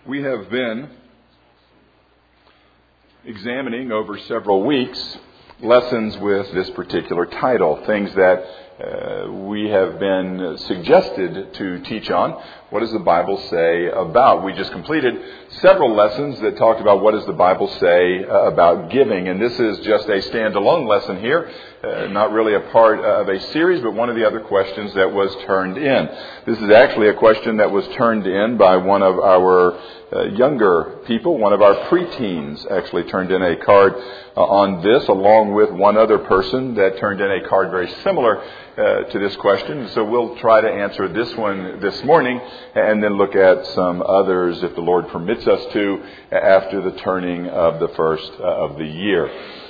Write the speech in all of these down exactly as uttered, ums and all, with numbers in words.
We have been examining over several weeks lessons with this particular title, things that uh, we have been suggested to teach on. What does the Bible say about? We just completed several lessons that talked about what does the Bible say uh, about giving, and this is just a standalone lesson here, uh, not really a part of a series, but one of the other questions that was turned in. This is actually a question that was turned in by one of our uh, younger people, one of our preteens actually turned in a card uh, on this, along with one other person that turned in a card very similar uh, to this question. So we'll try to answer this one this morning and then look at some others, if the Lord permits us to, after the turning of the first uh, of the year.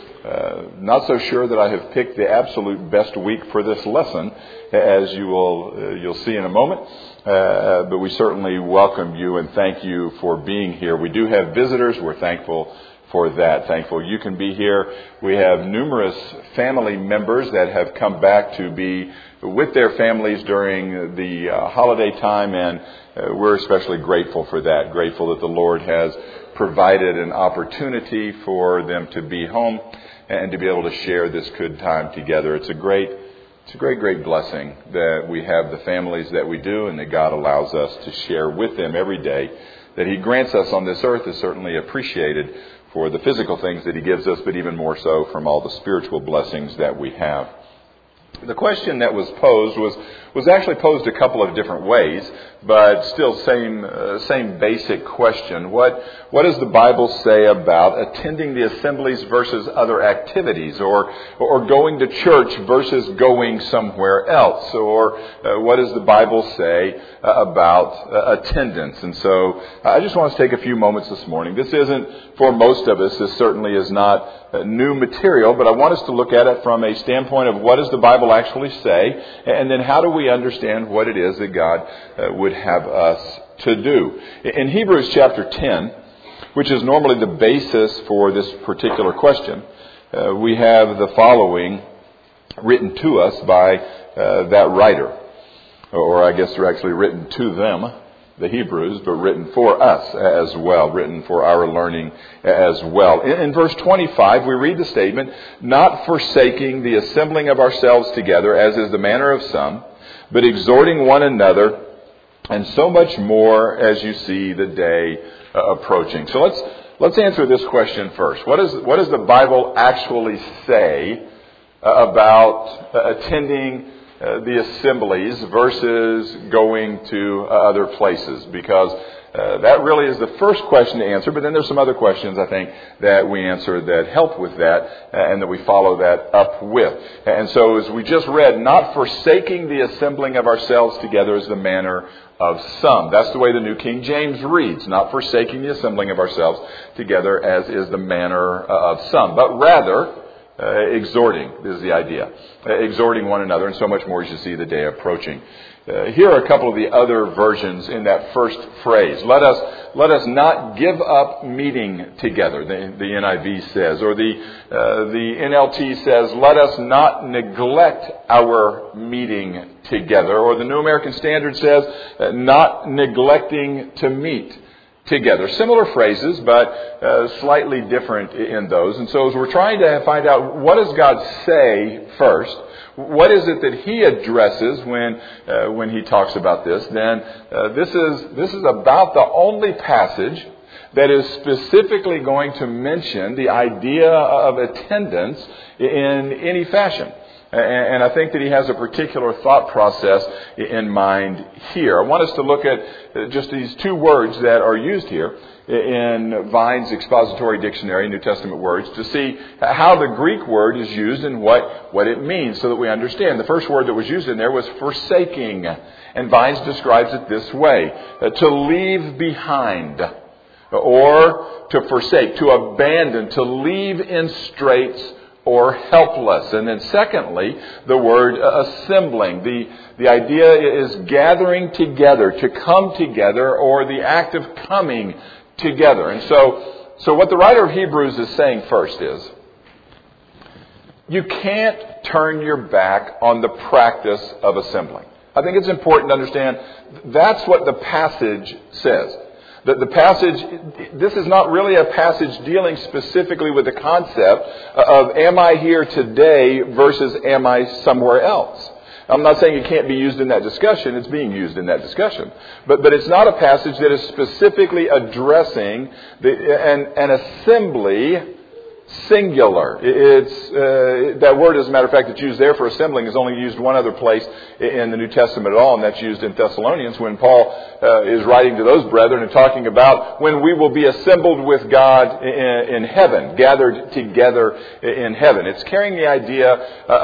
Uh, not so sure that I have picked the absolute best week for this lesson, as you will uh, you'll see in a moment. Uh, but we certainly welcome you and thank you for being here. We do have visitors. We're thankful for that. Thankful you can be here. We have numerous family members that have come back to be with their families during the uh, holiday time, and uh, we're especially grateful for that. Grateful that the Lord has provided an opportunity for them to be home and to be able to share this good time together. It's a great, it's a great, great blessing that we have the families that we do, and that God allows us to share with them every day. That He grants us on this earth is certainly appreciated for the physical things that He gives us, but even more so from all the spiritual blessings that we have. The question that was posed was was actually posed a couple of different ways, but still same uh, same basic question. What what does the Bible say about attending the assemblies versus other activities, or or going to church versus going somewhere else, or uh, what does the Bible say uh, about uh, attendance? And so I just want to take a few moments this morning. This isn't for most of us. This certainly is not uh, new material, but I want us to look at it from a standpoint of what does the Bible actually say, and then how do we understand what it is that God uh, would have us to do. In Hebrews chapter ten, which is normally the basis for this particular question, uh, we have the following written to us by uh, that writer. Or I guess they're actually written to them, the Hebrews, but written for us as well, written for our learning as well. In, in verse twenty-five, we read the statement, "Not forsaking the assembling of ourselves together, as is the manner of some, but exhorting one another, and so much more as you see the day uh, approaching." So let's let's answer this question first. What is what does the Bible actually say uh, about uh, attending Uh, the assemblies versus going to uh, other places? Because uh, that really is the first question to answer, but then there's some other questions, I think, that we answer that help with that uh, and that we follow that up with. And so as we just read, not forsaking the assembling of ourselves together is the manner of some. That's the way the New King James reads, not forsaking the assembling of ourselves together as is the manner of some, but rather Uh, exhorting is the idea. Uh, exhorting one another, and so much more as you see the day approaching. Uh, here are a couple of the other versions in that first phrase. Let us let us not give up meeting together, the, the N I V says. Or the, uh, the N L T says, let us not neglect our meeting together. Or the New American Standard says, uh, not neglecting to meet together. Similar phrases, but uh, slightly different in those. And so as we're trying to find out what does God say first, what is it that He addresses when uh, when He talks about this, then uh, this is this is about the only passage that is specifically going to mention the idea of attendance in any fashion. And I think that he has a particular thought process in mind here. I want us to look at just these two words that are used here in Vine's Expository Dictionary, New Testament words, to see how the Greek word is used and what, what it means so that we understand. The first word that was used in there was forsaking. And Vine's describes it this way: to leave behind, or to forsake, to abandon, to leave in straits, or helpless. And then secondly, the word assembling. The, the idea is gathering together, to come together, or the act of coming together. And so, so what the writer of Hebrews is saying first is, you can't turn your back on the practice of assembling. I think it's important to understand that's what the passage says. The, the passage, this is not really a passage dealing specifically with the concept of am I here today versus am I somewhere else. I'm not saying it can't be used in that discussion. It's being used in that discussion. But but it's not a passage that is specifically addressing the, an, an assembly singular. It's uh, that word, as a matter of fact, that's used there for assembling is only used one other place in the New Testament at all, and that's used in Thessalonians when Paul uh, is writing to those brethren and talking about when we will be assembled with God in, in heaven, gathered together in heaven. It's carrying the idea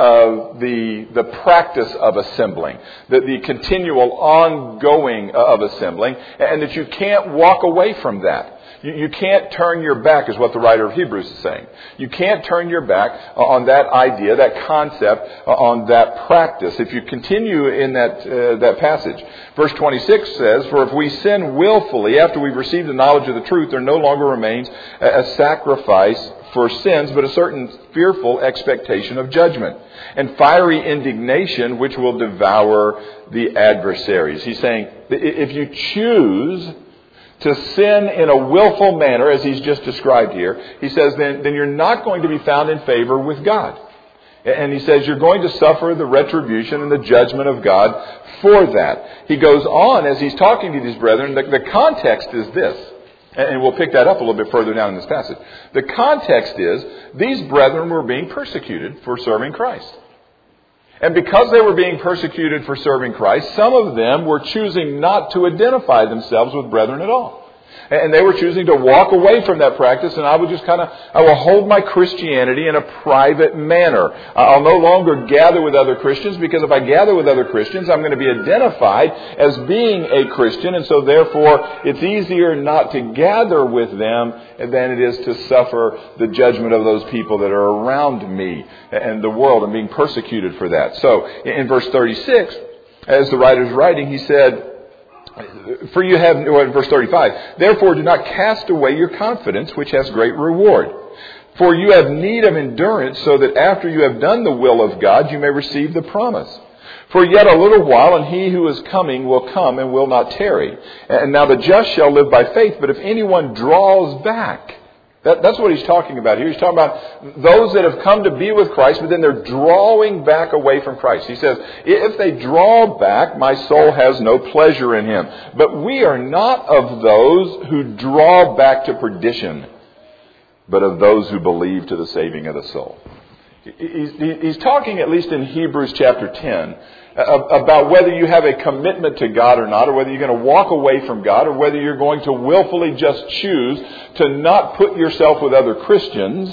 of the the practice of assembling, the, the continual ongoing of assembling, and that you can't walk away from that. You, you can't turn your back, is what the writer of Hebrews is saying. You can't turn your back on that idea, that concept, on that practice. If you continue in that uh, that passage, verse twenty-six says, "For if we sin willfully after we've received the knowledge of the truth, there no longer remains a, a sacrifice for sins, but a certain fearful expectation of judgment and fiery indignation which will devour the adversaries." He's saying, if you choose to sin in a willful manner, as he's just described here, he says, then, then you're not going to be found in favor with God. And he says you're going to suffer the retribution and the judgment of God for that. He goes on as he's talking to these brethren. The, the context is this, and we'll pick that up a little bit further down in this passage. The context is these brethren were being persecuted for serving Christ. And because they were being persecuted for serving Christ, some of them were choosing not to identify themselves with brethren at all. And they were choosing to walk away from that practice, and I would just kind of, I will hold my Christianity in a private manner. I'll no longer gather with other Christians, because if I gather with other Christians, I'm going to be identified as being a Christian, and so therefore it's easier not to gather with them than it is to suffer the judgment of those people that are around me and the world and being persecuted for that. So in verse thirty-six, as the writer is writing, he said, For you have, well, verse thirty-five, "Therefore do not cast away your confidence, which has great reward. For you have need of endurance, so that after you have done the will of God, you may receive the promise. For yet a little while, and he who is coming will come and will not tarry. And now the just shall live by faith, but if anyone draws back," That, that's what he's talking about here. He's talking about those that have come to be with Christ, but then they're drawing back away from Christ. He says, if they draw back, my soul has no pleasure in him. But we are not of those who draw back to perdition, but of those who believe to the saving of the soul. He's, he's talking, at least in Hebrews chapter ten, about whether you have a commitment to God or not, or whether you're going to walk away from God, or whether you're going to willfully just choose to not put yourself with other Christians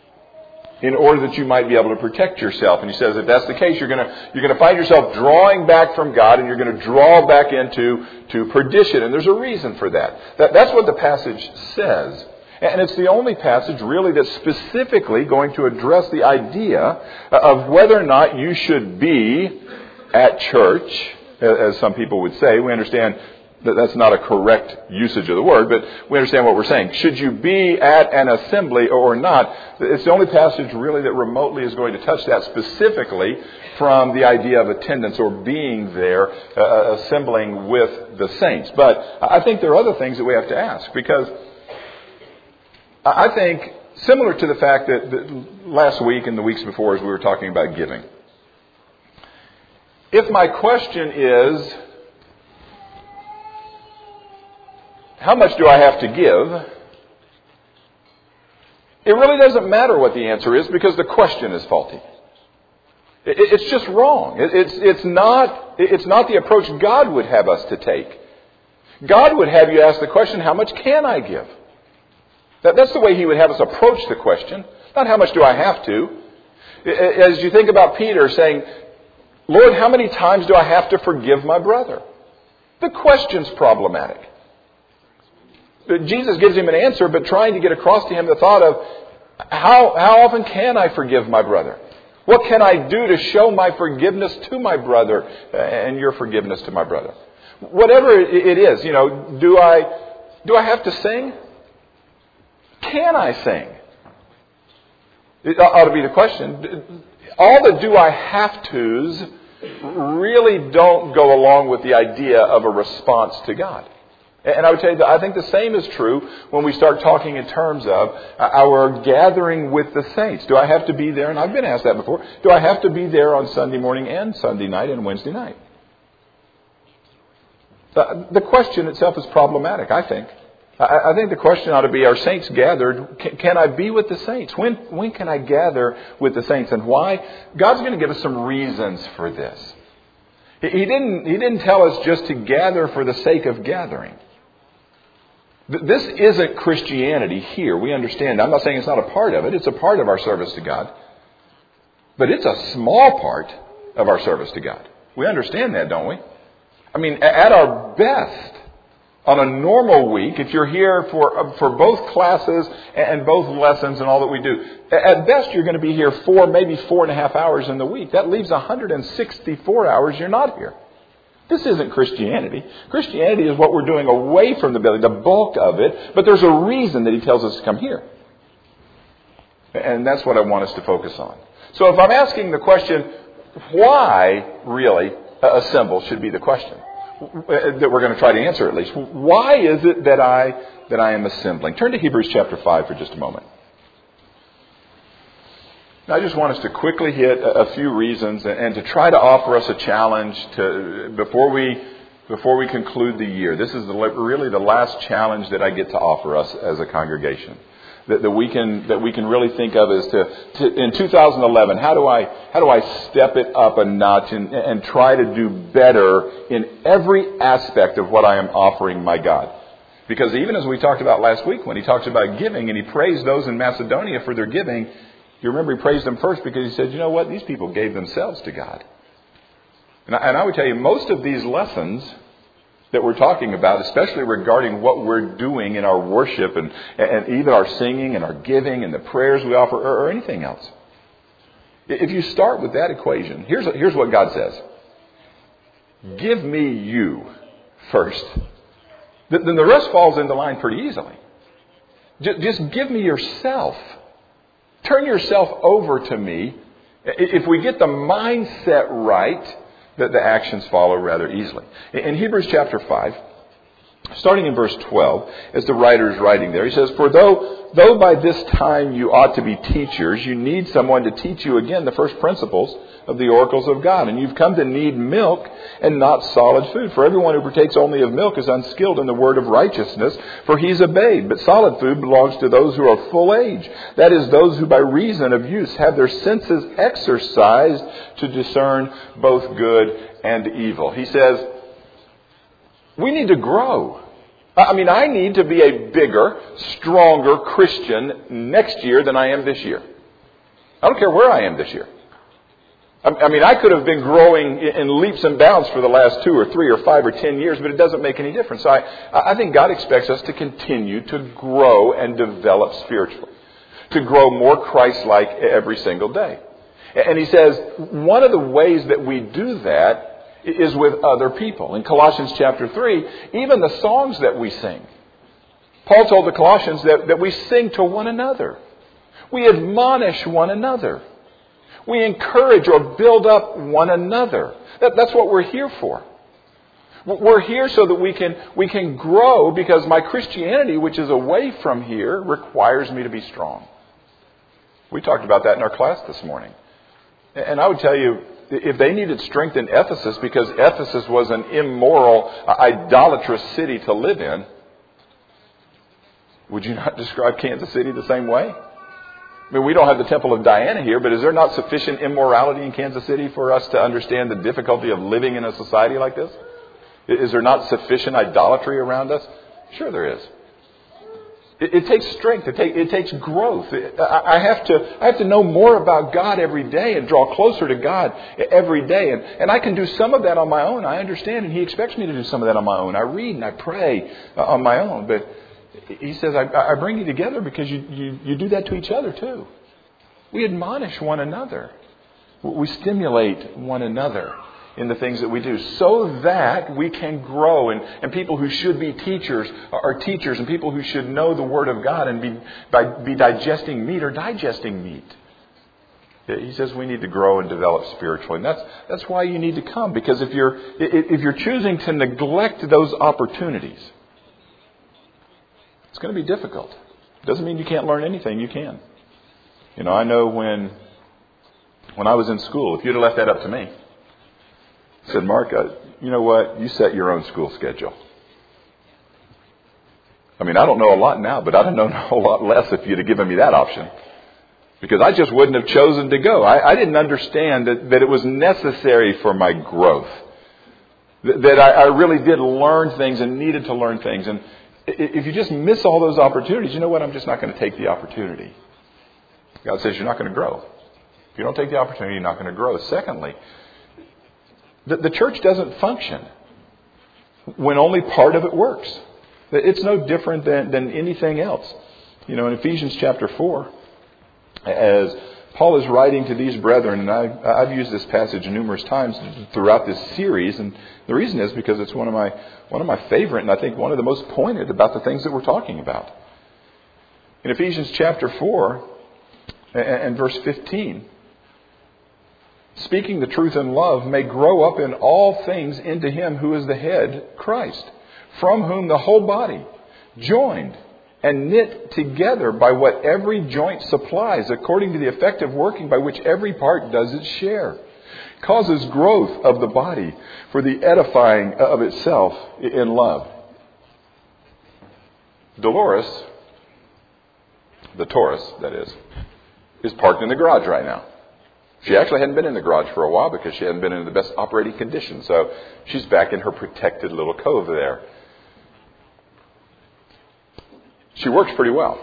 in order that you might be able to protect yourself. And he says if that's the case, you're going to you're going to find yourself drawing back from God, and you're going to draw back into to perdition. And there's a reason for that. that that's what the passage says. And it's the only passage really that's specifically going to address the idea of whether or not you should be at church, as some people would say. We understand that that's not a correct usage of the word, but we understand what we're saying. Should you be at an assembly or not? It's the only passage really that remotely is going to touch that specifically from the idea of attendance or being there, uh, assembling with the saints. But I think there are other things that we have to ask, because I think, similar to the fact that, that last week and the weeks before, as we were talking about giving, if my question is, how much do I have to give? It really doesn't matter what the answer is, because the question is faulty. It's just wrong. It's, it's, not, it's not the approach God would have us to take. God would have you ask the question, how much can I give? That, that's the way He would have us approach the question. Not how much do I have to. As you think about Peter saying, Lord, how many times do I have to forgive my brother? The question's problematic. Jesus gives him an answer, but trying to get across to him the thought of, how, how often can I forgive my brother? What can I do to show my forgiveness to my brother and your forgiveness to my brother? Whatever it is, you know, do I, do I have to sing? Can I sing? It ought to be the question. All the do I have to's really don't go along with the idea of a response to God. And I would tell you that I think the same is true when we start talking in terms of our gathering with the saints. Do I have to be there? And I've been asked that before. Do I have to be there on Sunday morning and Sunday night and Wednesday night? The question itself is problematic, I think. I think the question ought to be, are saints gathered? Can I be with the saints? When when can I gather with the saints, and why? God's going to give us some reasons for this. He didn't, he didn't tell us just to gather for the sake of gathering. This isn't Christianity here. We understand. I'm not saying it's not a part of it. It's a part of our service to God. But it's a small part of our service to God. We understand that, don't we? I mean, at our best, on a normal week, if you're here for for both classes and both lessons and all that we do, at best you're going to be here four, maybe four and a half hours in the week. That leaves one hundred sixty-four hours you're not here. This isn't Christianity. Christianity is what we're doing away from the building, the bulk of it. But there's a reason that he tells us to come here. And that's what I want us to focus on. So if I'm asking the question, why really assemble should be the question that we're going to try to answer at least. Why is it that I that I am assembling? Turn to Hebrews chapter five for just a moment. Now, I just want us to quickly hit a, a few reasons and, and to try to offer us a challenge to before we before we conclude the year. This is the, really the last challenge that I get to offer us as a congregation. That, that we can that we can really think of as to, to in two thousand eleven, how do I how do I step it up a notch and, and try to do better in every aspect of what I am offering my God? Because even as we talked about last week, when he talks about giving and he praised those in Macedonia for their giving, you remember he praised them first because he said, you know what, these people gave themselves to God. And I, and I would tell you, most of these lessons that we're talking about, especially regarding what we're doing in our worship and, and even our singing and our giving and the prayers we offer or, or anything else. If you start with that equation, here's, here's what God says. Give me you first. Then the rest falls into line pretty easily. Just, just give me yourself. Turn yourself over to me. If we get the mindset right, that the actions follow rather easily. In Hebrews chapter five, starting in verse twelve, as the writer is writing there, he says, For though, though by this time you ought to be teachers, you need someone to teach you again the first principles of the oracles of God. And you've come to need milk and not solid food. For everyone who partakes only of milk is unskilled in the word of righteousness, for he's a babe. But solid food belongs to those who are full age. That is, those who by reason of use have their senses exercised to discern both good and evil. He says, we need to grow. I mean, I need to be a bigger, stronger Christian next year than I am this year. I don't care where I am this year. I mean, I could have been growing in leaps and bounds for the last two or three or five or ten years, but it doesn't make any difference. I, I think God expects us to continue to grow and develop spiritually, to grow more Christ-like every single day. And he says one of the ways that we do that is with other people. In Colossians chapter three, even the songs that we sing. Paul told the Colossians that, that we sing to one another. We admonish one another. We encourage or build up one another. That, that's what we're here for. We're here so that we can we can grow, because my Christianity, which is away from here, requires me to be strong. We talked about that in our class this morning. And I would tell you, if they needed strength in Ephesus because Ephesus was an immoral, idolatrous city to live in, would you not describe Kansas City the same way? I mean, we don't have the Temple of Diana here, but is there not sufficient immorality in Kansas City for us to understand the difficulty of living in a society like this? Is there not sufficient idolatry around us? Sure there is. It, it takes strength. It, take, it takes growth. It, I, I have to I have to know more about God every day and draw closer to God every day. And, and I can do some of that on my own. I understand, and He expects me to do some of that on my own. I read and I pray uh, on my own, but He says, I, I bring you together because you, you, you do that to each other too. We admonish one another. We stimulate one another in the things that we do so that we can grow. And, and people who should be teachers are teachers, and people who should know the Word of God and be, by, be digesting meat are digesting meat. He says we need to grow and develop spiritually. And that's, that's why you need to come. Because if you're, if you're choosing to neglect those opportunities, It's going to be difficult. Doesn't mean you can't learn anything. You can. You know, I know when when I was in school, if you'd have left that up to me, I said, Mark, uh, you know what? You set your own school schedule. I mean, I don't know a lot now, but I'd have known a whole lot less if you'd have given me that option. Because I just wouldn't have chosen to go. I, I didn't understand that, that it was necessary for my growth. That, that I, I really did learn things and needed to learn things. And if you just miss all those opportunities, you know what? I'm just not going to take the opportunity. God says you're not going to grow. If you don't take the opportunity, you're not going to grow. Secondly, the, the church doesn't function when only part of it works. It's no different than, than anything else. You know, in Ephesians chapter four, as Paul is writing to these brethren, and I've, I've used this passage numerous times throughout this series, and the reason is because it's one of my one of my favorite, and I think one of the most pointed about the things that we're talking about. In Ephesians chapter four and, and verse fifteen, speaking the truth in love may grow up in all things into Him who is the head, Christ, from whom the whole body, joined and knit together by what every joint supplies, according to the effective working by which every part does its share, causes growth of the body for the edifying of itself in love. Dolores, the Taurus, that is, is parked in the garage right now. She actually hadn't been in the garage for a while because she hadn't been in the best operating condition. So she's back in her protected little cove there. She works pretty well.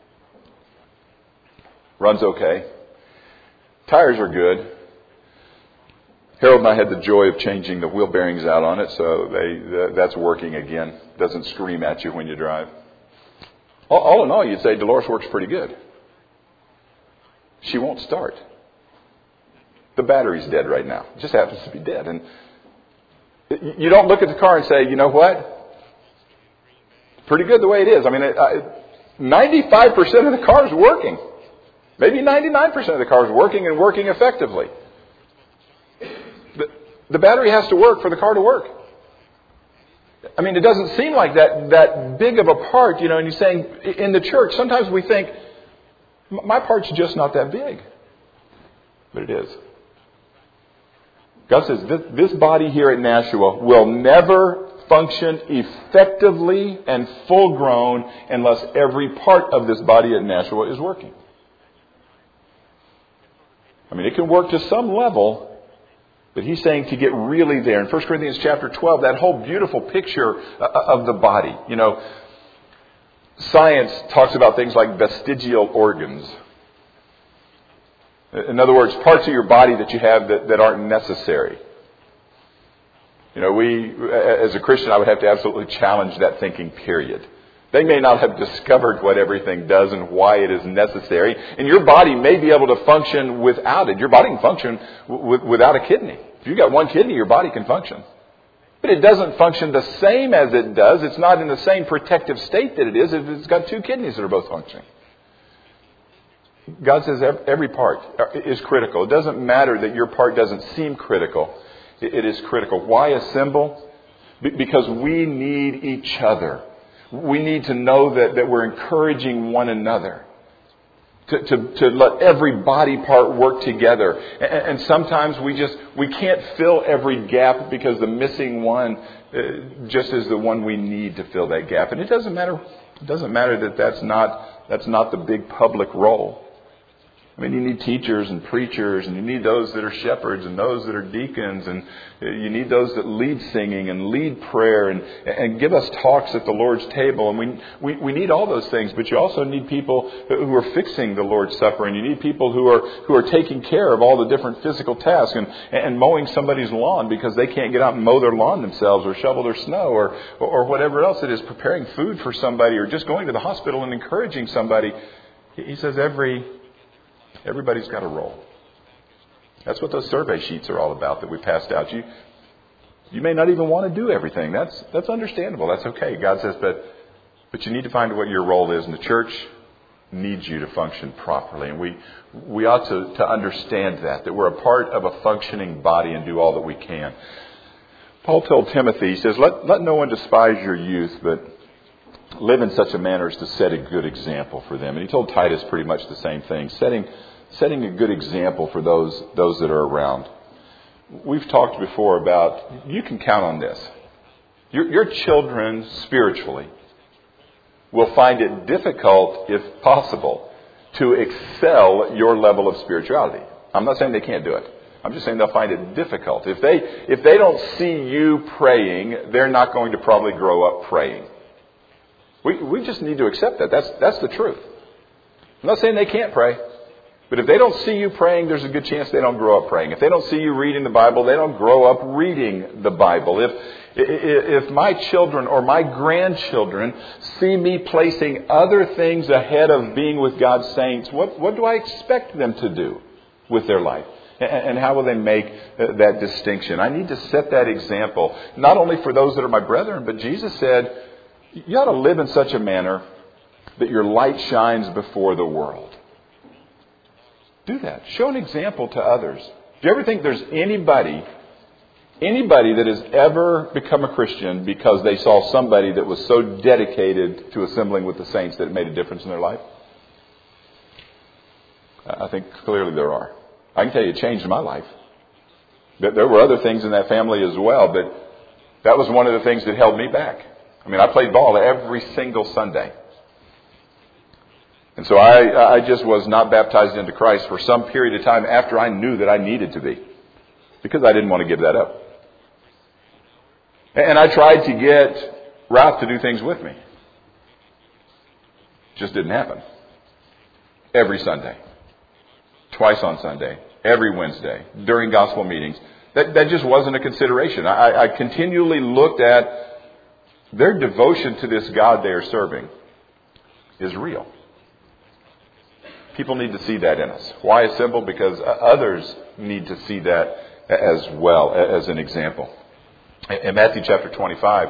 Runs okay. Tires are good. Harold and I had the joy of changing the wheel bearings out on it, so they that's working again. Doesn't scream at you when you drive. All, all in all, you'd say Dolores works pretty good. She won't start. The battery's dead right now. It just happens to be dead. And you don't look at the car and say, you know what? Pretty good the way it is. I mean, it, I, ninety-five percent of the car is working. Maybe ninety-nine percent of the car is working and working effectively. The, the battery has to work for the car to work. I mean, it doesn't seem like that, that big of a part, you know, and he's saying in the church, sometimes we think, my part's just not that big. But it is. God says this, this body here at Nashua will never function effectively and full grown unless every part of this body at Nashua is working. I mean, it can work to some level, but he's saying to get really there. In First Corinthians chapter twelve, that whole beautiful picture of the body. You know, science talks about things like vestigial organs. In other words, parts of your body that you have that, that aren't necessary. You know, we, as a Christian, I would have to absolutely challenge that thinking, period. They may not have discovered what everything does and why it is necessary. And your body may be able to function without it. Your body can function w- without a kidney. If you've got one kidney, your body can function. But it doesn't function the same as it does. It's not in the same protective state that it is if it's got two kidneys that are both functioning. God says every part is critical. It doesn't matter that your part doesn't seem critical. It is critical. Why assemble? Because we need each other. We need to know that, that we're encouraging one another. To, to, to let every body part work together. And, and sometimes we just, we can't fill every gap because the missing one uh, just is the one we need to fill that gap. And it doesn't matter, it doesn't matter that that's not, that's not the big public role. I mean, you need teachers and preachers, and you need those that are shepherds and those that are deacons, and you need those that lead singing and lead prayer and, and give us talks at the Lord's table. And we, we, we need all those things, but you also need people who are fixing the Lord's Supper, and you need people who are who are taking care of all the different physical tasks and, and mowing somebody's lawn because they can't get out and mow their lawn themselves or shovel their snow or, or whatever else it is, preparing food for somebody or just going to the hospital and encouraging somebody. He says every... Everybody's got a role. That's what those survey sheets are all about that we passed out. You you may not even want to do everything. That's that's understandable. That's okay. God says, but but you need to find what your role is, and the church needs you to function properly. And we we ought to, to understand that, that we're a part of a functioning body and do all that we can. Paul told Timothy, he says, let, let no one despise your youth, but live in such a manner as to set a good example for them. And he told Titus pretty much the same thing, setting setting a good example for those those that are around. We've talked before about, you can count on this. Your, your children spiritually will find it difficult, if possible, to excel your level of spirituality. I'm not saying they can't do it. I'm just saying they'll find it difficult. If they if they don't see you praying, they're not going to probably grow up praying. We we just need to accept that. That's that's the truth. I'm not saying they can't pray. But if they don't see you praying, there's a good chance they don't grow up praying. If they don't see you reading the Bible, they don't grow up reading the Bible. If if my children or my grandchildren see me placing other things ahead of being with God's saints, what, what do I expect them to do with their life? And how will they make that distinction? I need to set that example, not only for those that are my brethren, but Jesus said, you ought to live in such a manner that your light shines before the world. Do that. Show an example to others. Do you ever think there's anybody, anybody that has ever become a Christian because they saw somebody that was so dedicated to assembling with the saints that it made a difference in their life? I think clearly there are. I can tell you it changed my life. There were other things in that family as well, but that was one of the things that held me back. I mean, I played ball every single Sunday. And so I, I just was not baptized into Christ for some period of time after I knew that I needed to be, because I didn't want to give that up. And I tried to get Ralph to do things with me. Just didn't happen. Every Sunday. Twice on Sunday. Every Wednesday. During gospel meetings. That, that just wasn't a consideration. I, I continually looked at their devotion to this God they are serving is real. People need to see that in us. Why assemble? Because others need to see that as well, as an example. In Matthew chapter twenty-five,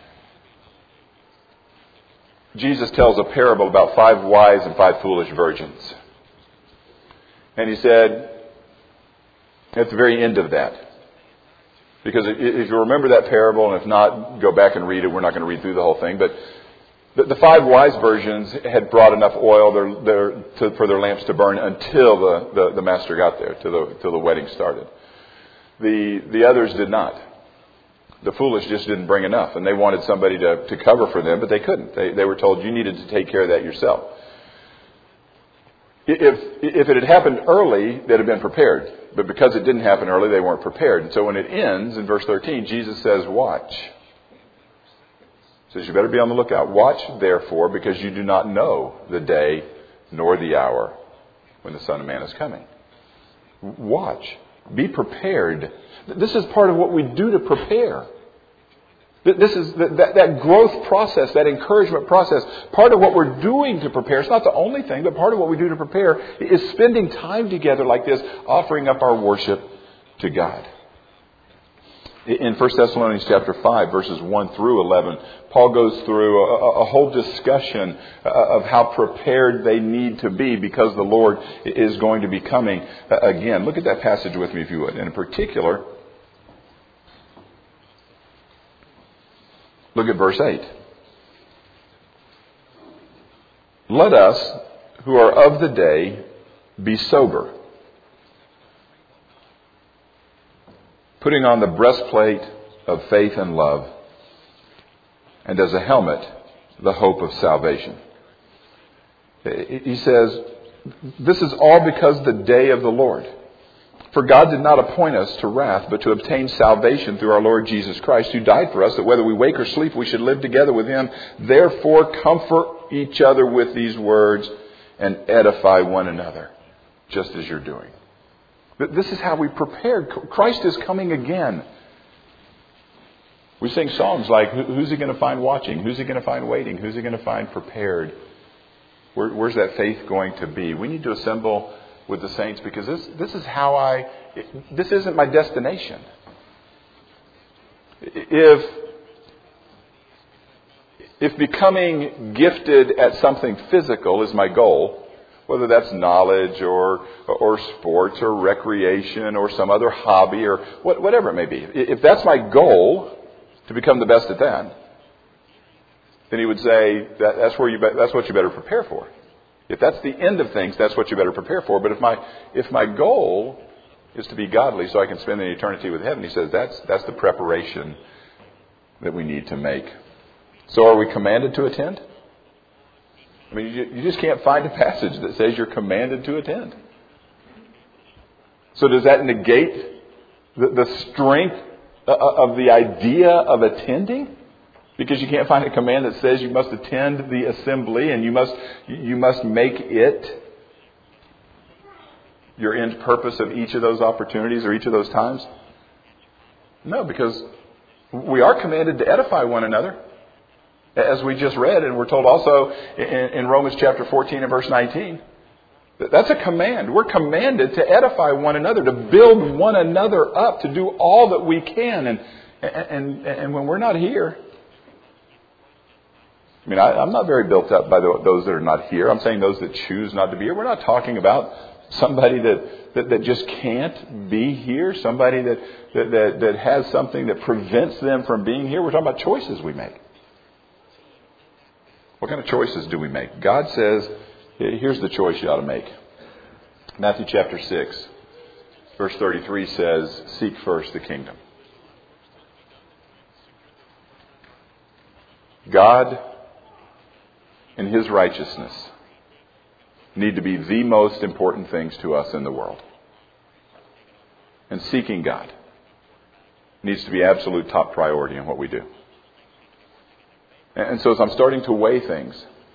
Jesus tells a parable about five wise and five foolish virgins. And he said, at the very end of that, because if you remember that parable, and if not, go back and read it. We're not going to read through the whole thing, but The, the five wise virgins had brought enough oil their, their, to, for their lamps to burn until the, the, the master got there, till the, till the wedding started. The, the others did not. The foolish just didn't bring enough, and they wanted somebody to, to cover for them, but they couldn't. They, they were told you needed to take care of that yourself. If, if it had happened early, they'd have been prepared. But because it didn't happen early, they weren't prepared. And so when it ends, in verse thirteen, Jesus says, watch. Says you better be on the lookout. Watch, therefore, because you do not know the day nor the hour when the Son of Man is coming. Watch. Be prepared. This is part of what we do to prepare. This is that, that growth process, that encouragement process. Part of what we're doing to prepare, it's not the only thing, but part of what we do to prepare is spending time together like this, offering up our worship to God. In First Thessalonians chapter five, verses one through eleven, Paul goes through a, a whole discussion of how prepared they need to be because the Lord is going to be coming again. Look at that passage with me, if you would. And in particular, look at verse eight. Let us, who are of the day, be sober, putting on the breastplate of faith and love, and as a helmet, the hope of salvation. He says, this is all because the day of the Lord. For God did not appoint us to wrath, but to obtain salvation through our Lord Jesus Christ, who died for us, that whether we wake or sleep, we should live together with Him. Therefore, comfort each other with these words and edify one another, just as you're doing. This is how we prepare. Christ is coming again. We sing songs like, who's He going to find watching? Who's He going to find waiting? Who's He going to find prepared? Where, where's that faith going to be? We need to assemble with the saints because this, this is how I, this isn't my destination. If, if becoming gifted at something physical is my goal, whether that's knowledge or or sports or recreation or some other hobby or what, whatever it may be. If that's my goal, to become the best at that, then he would say that that's where you be, that's what you better prepare for. If that's the end of things, that's what you better prepare for. But if my if my goal is to be godly so I can spend an eternity with heaven, he says that's that's the preparation that we need to make. So are we commanded to attend? I mean, you, you just can't find a passage that says you're commanded to attend. So does that negate the, the strength of the idea of attending? Because you can't find a command that says you must attend the assembly and you must you must make it your end purpose of each of those opportunities or each of those times? No, because we are commanded to edify one another, as we just read, and we're told also in, in Romans chapter fourteen and verse nineteen. That's a command. We're commanded to edify one another, to build one another up, to do all that we can. And and and when we're not here, I mean, I, I'm not very built up by the, those that are not here. I'm saying those that choose not to be here. We're not talking about somebody that, that, that just can't be here, somebody that, that, that, that has something that prevents them from being here. We're talking about choices we make. What kind of choices do we make? God says, here's the choice you ought to make. Matthew chapter six, verse thirty-three says, seek first the kingdom. God and His righteousness need to be the most important things to us in the world. And seeking God needs to be absolute top priority in what we do. And so as I'm starting to weigh things,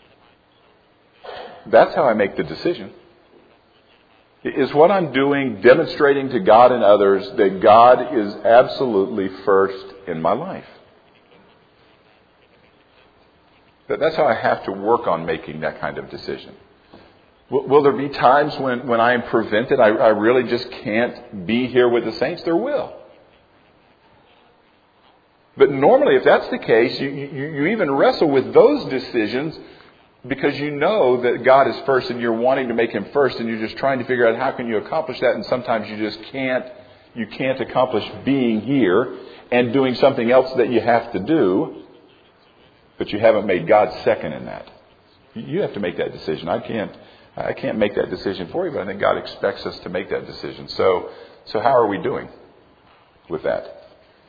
that's how I make the decision. Is what I'm doing demonstrating to God and others that God is absolutely first in my life? That's how I have to work on making that kind of decision. Will, will there be times when, when I am prevented? I, I really just can't be here with the saints? There will. But normally, if that's the case, you, you, you even wrestle with those decisions because you know that God is first and you're wanting to make Him first and you're just trying to figure out how can you accomplish that, and sometimes you just can't, you can't accomplish being here and doing something else that you have to do. But you haven't made God second in that. You have to make that decision. I can't I can't make that decision for you, but I think God expects us to make that decision. So so how are we doing with that?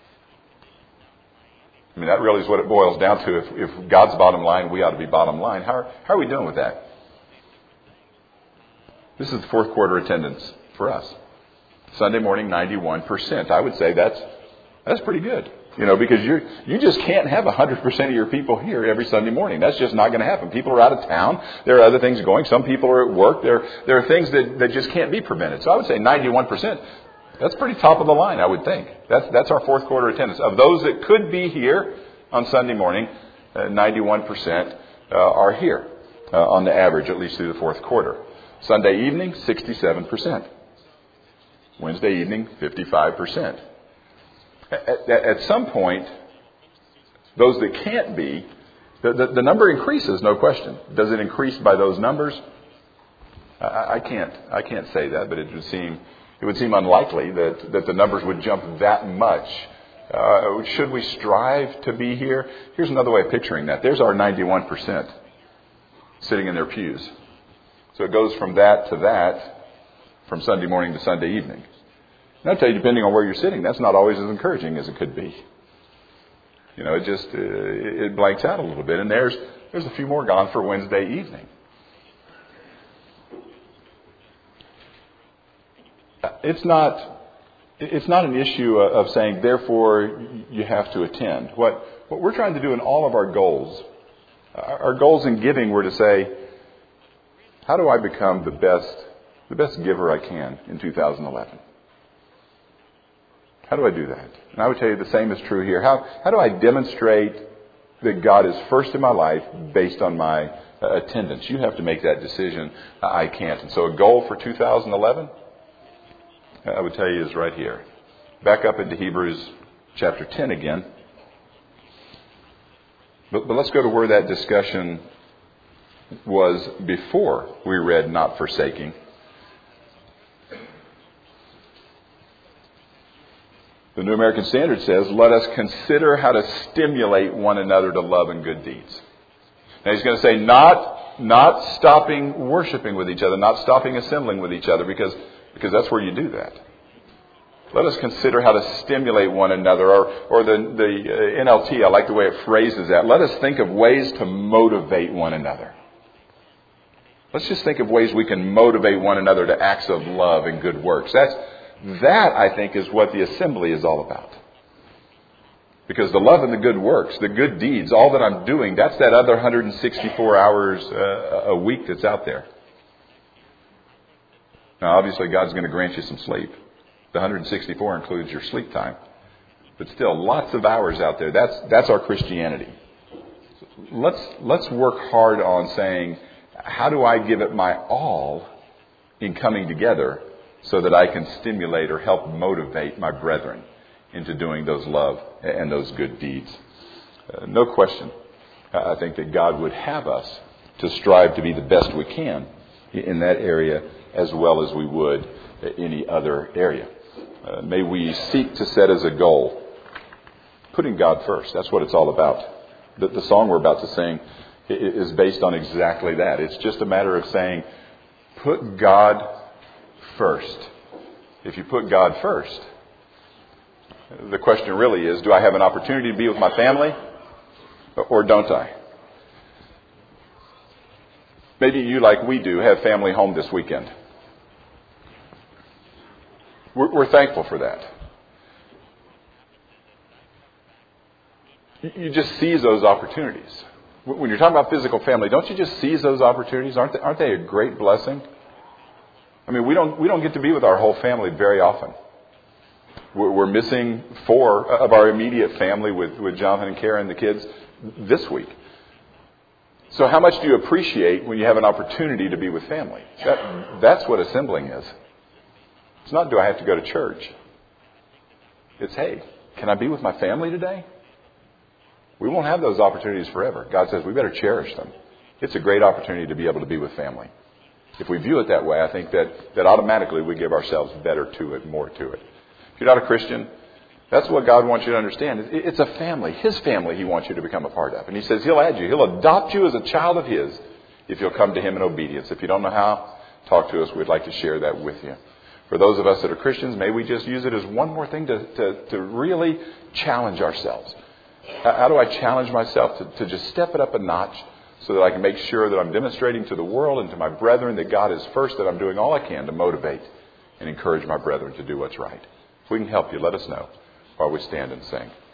I mean, that really is what it boils down to. If, if God's bottom line, we ought to be bottom line. How are, how are we doing with that? This is the fourth quarter attendance for us. Sunday morning, ninety-one percent. I would say that's that's pretty good. You know, because you you just can't have one hundred percent of your people here every Sunday morning. That's just not going to happen. People are out of town. There are other things going. Some people are at work. There, there are things that, that just can't be prevented. So I would say ninety-one percent. That's pretty top of the line, I would think. That's that's our fourth quarter attendance. Of those that could be here on Sunday morning, uh, ninety-one percent uh, are here uh, on the average, at least through the fourth quarter. Sunday evening, sixty-seven percent. Wednesday evening, fifty-five percent. At, at some point, those that can't be, the, the, the number increases, no question. Does it increase by those numbers? I, I can't. I can't say that, but it would seem it would seem unlikely that, that the numbers would jump that much. Uh, should we strive to be here? Here's another way of picturing that. There's our ninety-one percent sitting in their pews. So it goes from that to that, from Sunday morning to Sunday evening. And I'll tell you, depending on where you're sitting, that's not always as encouraging as it could be. You know, it just, uh, it blanks out a little bit. And there's there's a few more gone for Wednesday evening. It's not, it's not an issue of saying, therefore, you have to attend. What, what we're trying to do in all of our goals, our goals in giving were to say, how do I become the best, the best giver I can in two thousand eleven? How do I do that? And I would tell you the same is true here. How how do I demonstrate that God is first in my life based on my uh, attendance? You have to make that decision. Uh, I can't. And so a goal for two thousand eleven, I would tell you, is right here. Back up into Hebrews chapter ten again. But, but let's go to where that discussion was before we read not forsaking. The New American Standard says, let us consider how to stimulate one another to love and good deeds. Now he's going to say not, not stopping worshiping with each other, not stopping assembling with each other, because, because that's where you do that. Let us consider how to stimulate one another, or, or the, the uh, N L T, I like the way it phrases that. Let us think of ways to motivate one another. Let's just think of ways we can motivate one another to acts of love and good works. That's, that, I think, is what the assembly is all about. Because the love and the good works, the good deeds, all that I'm doing, that's that other one hundred sixty-four hours uh, a week that's out there. Now, obviously, God's going to grant you some sleep. The one hundred sixty-four includes your sleep time. But still, lots of hours out there. That's that's our Christianity. Let's let's work hard on saying, how do I give it my all in coming together so that I can stimulate or help motivate my brethren into doing those love and those good deeds? Uh, no question. I think that God would have us to strive to be the best we can in that area as well as we would any other area. Uh, may we seek to set as a goal putting God first. That's what it's all about. The, the song we're about to sing is based on exactly that. It's just a matter of saying, put God first. If you put God first, the question really is, do I have an opportunity to be with my family or don't I? Maybe you, like we do, have family home this weekend. We're, we're thankful for that. You just seize those opportunities. When you're talking about physical family, don't you just seize those opportunities? Aren't they, aren't they a great blessing? I mean, we don't we don't get to be with our whole family very often. We're, we're missing four of our immediate family with, with Jonathan and Karen and the kids this week. So how much do you appreciate when you have an opportunity to be with family? That, that's what assembling is. It's not, do I have to go to church? It's, hey, can I be with my family today? We won't have those opportunities forever. God says we better cherish them. It's a great opportunity to be able to be with family. If we view it that way, I think that, that automatically we give ourselves better to it, more to it. If you're not a Christian, that's what God wants you to understand. It's a family. His family He wants you to become a part of. And He says He'll add you. He'll adopt you as a child of His if you'll come to Him in obedience. If you don't know how, talk to us. We'd like to share that with you. For those of us that are Christians, may we just use it as one more thing to, to, to really challenge ourselves. How do I challenge myself to, to just step it up a notch so that I can make sure that I'm demonstrating to the world and to my brethren that God is first, that I'm doing all I can to motivate and encourage my brethren to do what's right. If we can help you, let us know while we stand and sing.